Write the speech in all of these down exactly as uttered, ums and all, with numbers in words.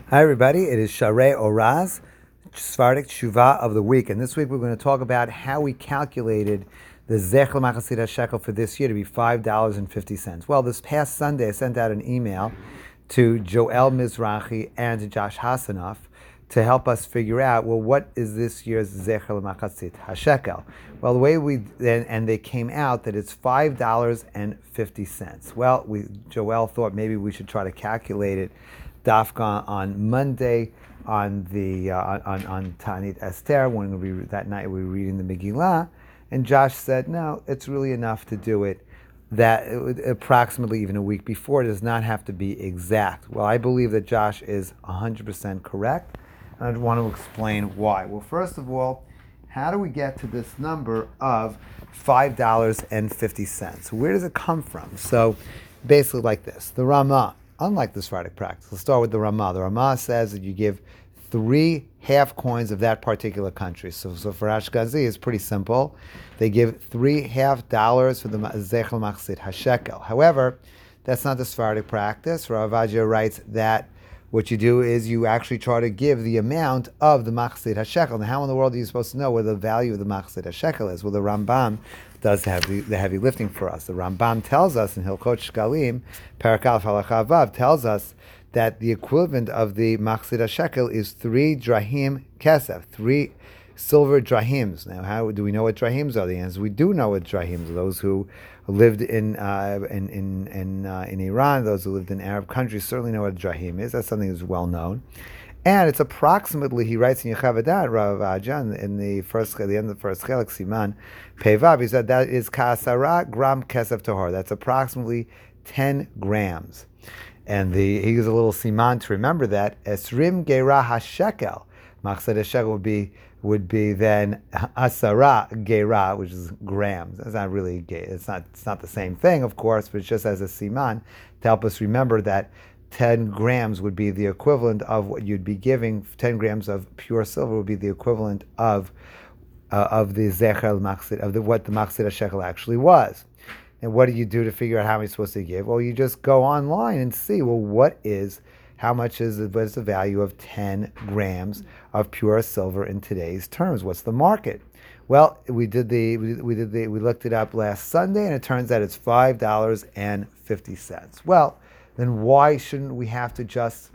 Hi, everybody. It is Sharei Oraz, Sephardic Tshuva of the week. And this week we're going to talk about how we calculated the Zech L'Machatzit Shekel for this year to be five dollars and fifty cents. Well, this past Sunday I sent out an email to Joel Mizrahi and to Josh Hassanoff to help us figure out, well, what is this year's Zech L'Machatzit HaShekel? Well, the way we, and, and they came out that it's five dollars and fifty cents. Well, we Joel thought maybe we should try to calculate it Dafka on Monday on the uh, on on Tanit Esther when we that night we were reading the Megillah, and Josh said no, it's really enough to do it that approximately even a week before. It does not have to be exact. Well, I believe that Josh is one hundred percent correct, and I want to explain why. Well, first of all, how do we get to this number of five dollars and fifty cents? Where does it come from? So basically like this, the Ramah. Unlike the Sephardic practice, let's start with the Ramah. The Ramah says that you give three half coins of that particular country. So, so for Ashkenazi, it's pretty simple. They give three half dollars for the Zech L'Machatzit HaShekel. However, that's not the Sephardic practice. Rav Avadia writes that what you do is you actually try to give the amount of the Machatzit HaShekel. Now, how in the world are you supposed to know what the value of the Machatzit HaShekel is? Well, the Rambam does have the, the heavy lifting for us. The Rambam tells us in Hilchot Shkalim, Perek Aleph Halacha Vav, tells us that the equivalent of the Machatzit HaShekel is three drahim kesef, three silver drahims. Now, how do we know what drahims are? The answer: we do know what drahims are. Those who lived in uh, in in in, uh, in Iran, those who lived in Arab countries, certainly know what a drahim is. That's something that's well known. And it's approximately, he writes in Yechavedat, Rav Ajan, in the first, at the end of the first chelik, Siman Pevav, he said that is kasara gram kesef tahor. That's approximately ten grams. And the he gives a little siman to remember that. Esrim gera hashekel. Machatzit hashekel would be would be then asara gera, which is grams. That's not really, it's not it's not the same thing, of course, but it's just as a siman to help us remember that ten grams would be the equivalent of what you'd be giving. ten grams of pure silver would be the equivalent of uh, of the Zecher L'Machatzit, of the, what the Machatzit HaShekel actually was. And what do you do to figure out how many you're supposed to give? Well, you just go online and see, well, what is, how much is, what is the value of ten grams of pure silver in today's terms? What's the market? Well, we did the, we, we did the, we looked it up last Sunday, and it turns out it's five dollars and fifty cents. Well, then why shouldn't we have to just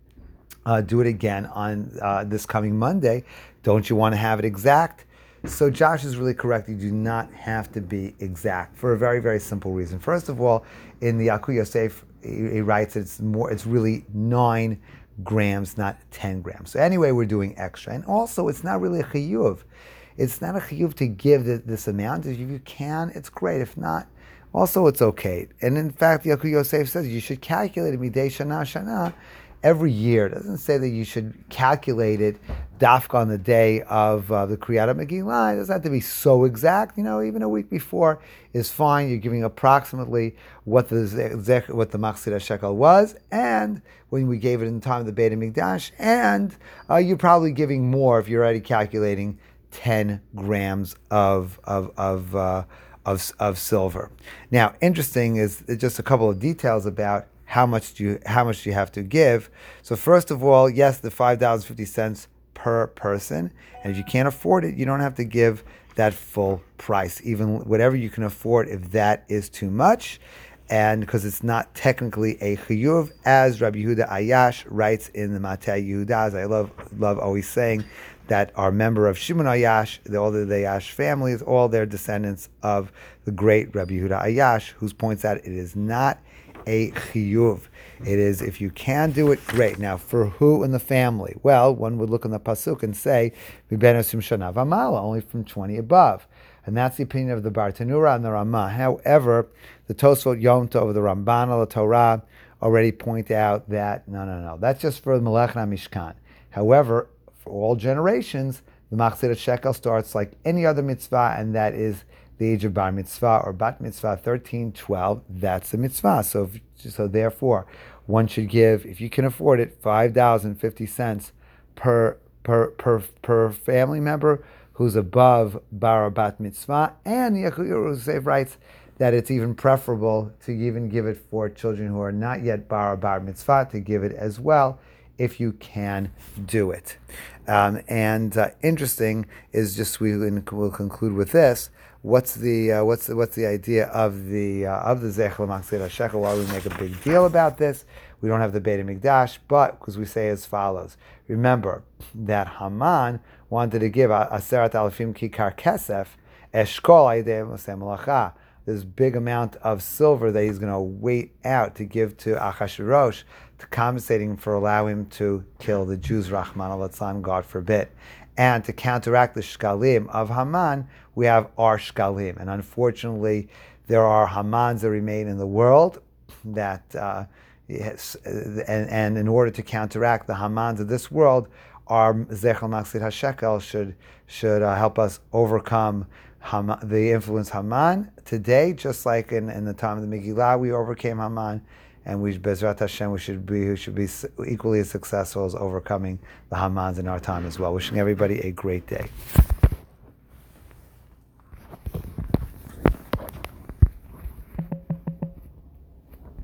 uh, do it again on uh, this coming Monday? Don't you want to have it exact? So Josh is really correct. You do not have to be exact for a very, very simple reason. First of all, in the Aku Yosef, he, he writes it's more. It's really nine grams, not ten grams. So anyway, we're doing extra, and also it's not really a chiyuv. It's not a chiyuv to give the, this amount. If you can, it's great. If not, also, it's okay. And in fact, the Yaakov Yosef says you should calculate it midei shana shana every year. It doesn't say that you should calculate it dafka on the day of uh, the Kriyat Megillah. It doesn't have to be so exact. You know, even a week before is fine. You're giving approximately what the zech, what the Machatzit HaShekel was, and when we gave it in the time of the Beit HaMikdash, and uh, you're probably giving more if you're already calculating ten grams of of of. Uh, Of, of silver. Now, interesting is just a couple of details about how much do you how much do you have to give. So first of all, yes, the five dollars and fifty cents per person, and if you can't afford it, you don't have to give that full price, even whatever you can afford. If that is too much, and because it's not technically a chiyuv, as Rabbi Yehuda Ayash writes in the Matei Yehuda, as I love love always saying, that are member of Shimon Ayash, all the Ayash families, all their descendants of the great Rabbi Yehuda Ayash, who points out it is not a chiyuv. It is, if you can do it, great. Now, for who in the family? Well, one would look in the pasuk and say, "Miben osim shana v'mala," only from twenty above. And that's the opinion of the Bartanura and the Ramah. However, the Tosfot Yom Tov, the Ramban al Torah, already point out that, no, no, no, that's just for the Melech HaMishkan. However, for all generations, the Machatzit HaShekel starts like any other mitzvah, and that is the age of bar mitzvah or bat mitzvah, thirteen, twelve. That's a mitzvah. So, if, so therefore, one should give, if you can afford it, five dollars and fifty cents per per per per family member who's above bar or bat mitzvah. And the Yaakov Yosef writes that it's even preferable to even give it for children who are not yet bar or bar mitzvah, to give it as well if you can do it. Um, and uh, interesting is just we will conclude with this. What's the uh, what's the, what's the idea of the uh, of the Zechel Machzir HaShekel? Why we make a big deal about this? We don't have the Beit HaMikdash, but because we say as follows. Remember that Haman wanted to give Aseret Alafim Kikar Kesef Eshkol Aydei Moshe Malacha, this big amount of silver that he's going to wait out to give to Achashverosh, to compensating him for allowing him to kill the Jews, Rahman al-Atzlan, God forbid. And to counteract the shkalim of Haman, we have our shkalim. And unfortunately, there are Hamans that remain in the world that, uh, yes, and, and in order to counteract the Hamans of this world, our Zechel Machzir HaShekel should should uh, help us overcome Haman, the influence Haman today, just like in, in the time of the Megillah we overcame Haman, and we Bezrat Hashem we should be we should be equally as successful as overcoming the Hamans in our time as well. Wishing everybody a great day.